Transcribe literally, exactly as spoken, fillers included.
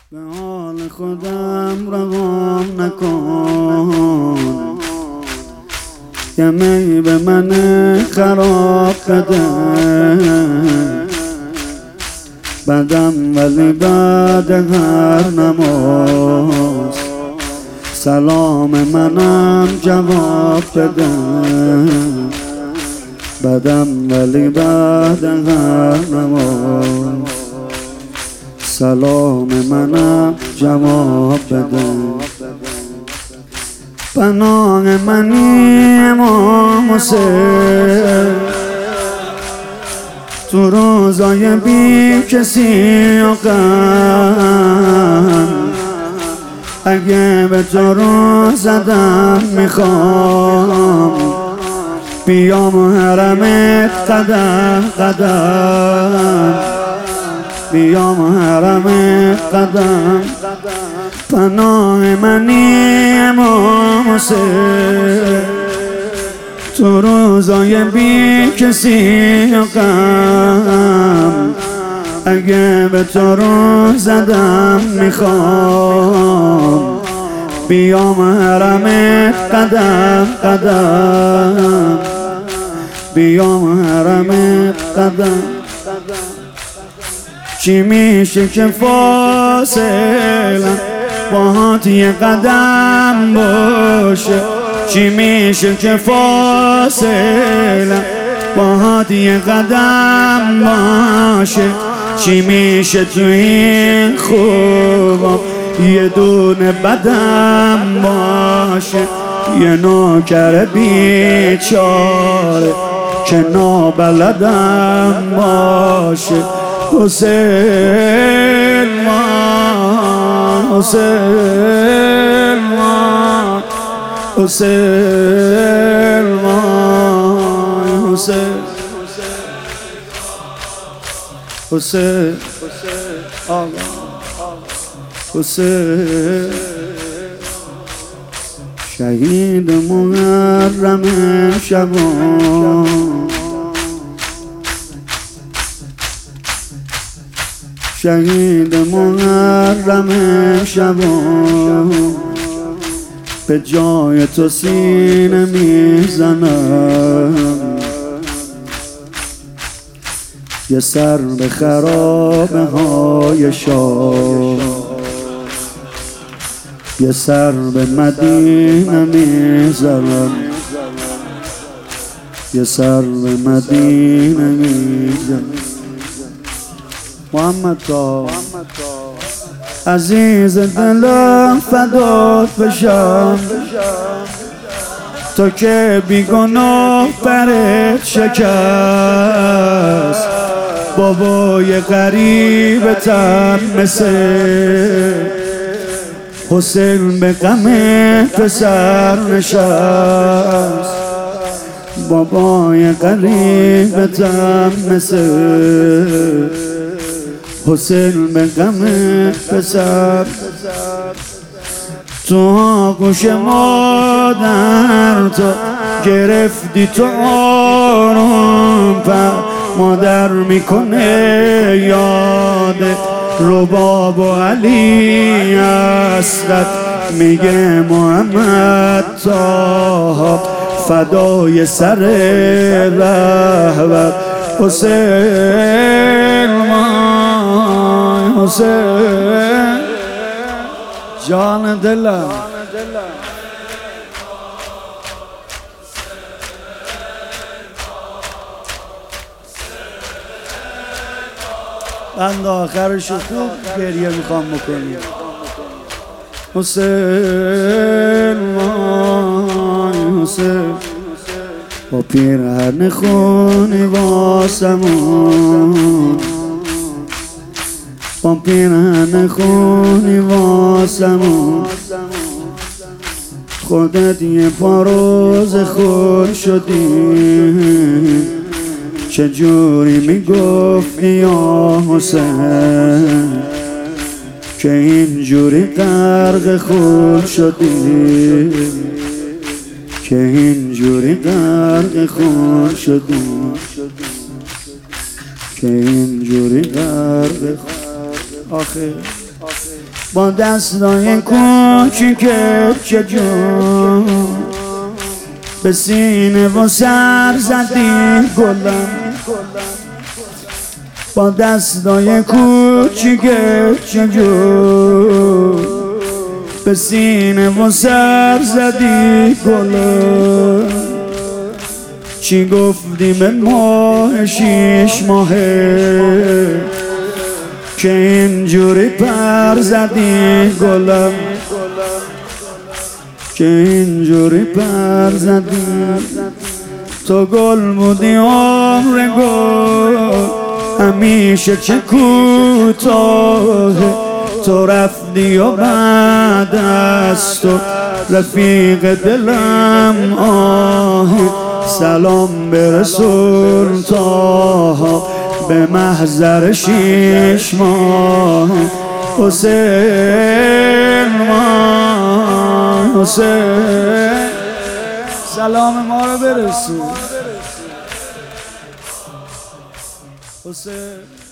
به حال خودم روان نکن، یه می به من خراب بده. بدم ولی بعد هر نماز سلام منم جواب بده. بدم ولی بعد هر نماز سلام منم جواب بده. پناه منی امام حسین تو روزای بی کسی و غم، اگه به تو رو زدم میخوام بیام حرمت قدم قدم، بیام حرمت قدم. پناه منی امام حسین تو روزای بی کسی و غم، اگه به تو رو زدم میخوام بیام حرمت قدم قدم، بیام حرمت قدم. چی میشه که فاصلم باهات یه قدم باشه؟ چی میشه که فاصلم باهات یه قدم باشه؟ چی میشه تو این خوبم یه دونه بدم باشه؟ یه نوکر بیچاره که نابلدم باشه. حسین مان حسین مان حسین مان حسین حسین آقا حسین شهید محرم شبان، شهید محرم شبان، به جای تو سینه میزنم. یه سر به خرابه های شاه، یه سر به مدینه میزنم، یه سر به مدینه میزنم. محمد تا عزیز دلم فدات بشم، تو که بیگناه برت شکست. بابای غریبتم مثل حسین به غم پسر نشست. بابای غریبتم مثل حسین به غم پسر. تو آغوش مادر تو گرفتی تو آروم پر، مادر میکنه یاد رباب و علی اسقد. میگه محمد طه فدای سر رهبر. حسین مان حسین جان دلم بند آخرشو خوب گریه میخوام بکنیم. حسین مان حسین با پیرهن خونی واسمون، با پیرهن خونی واسمون. خودت یه پا روز خور شدی، چجوری میگفتی یا حسین که اینجوری غرق خود شدی، که اینجوری غرق خود شدی، که اینجوری غرق خود. آخه با دستای کوچیکت که جون به سینه و سر زدی گلم، با دستای کوچیکت که جون به سینه و سر زدی گلم. چی گفتی به ماه شیش ماهه که اینجوری پر زدی گلم، که اینجوری پر زدی. تو گل بودی عمر گل همیشه چه کوتاهه، تو رفتی و بعد از تو رفیق دلم آهه. سلام برسون تا به محضر شیش ماه حسین ما حسین، سلام ما رو برسون حسین.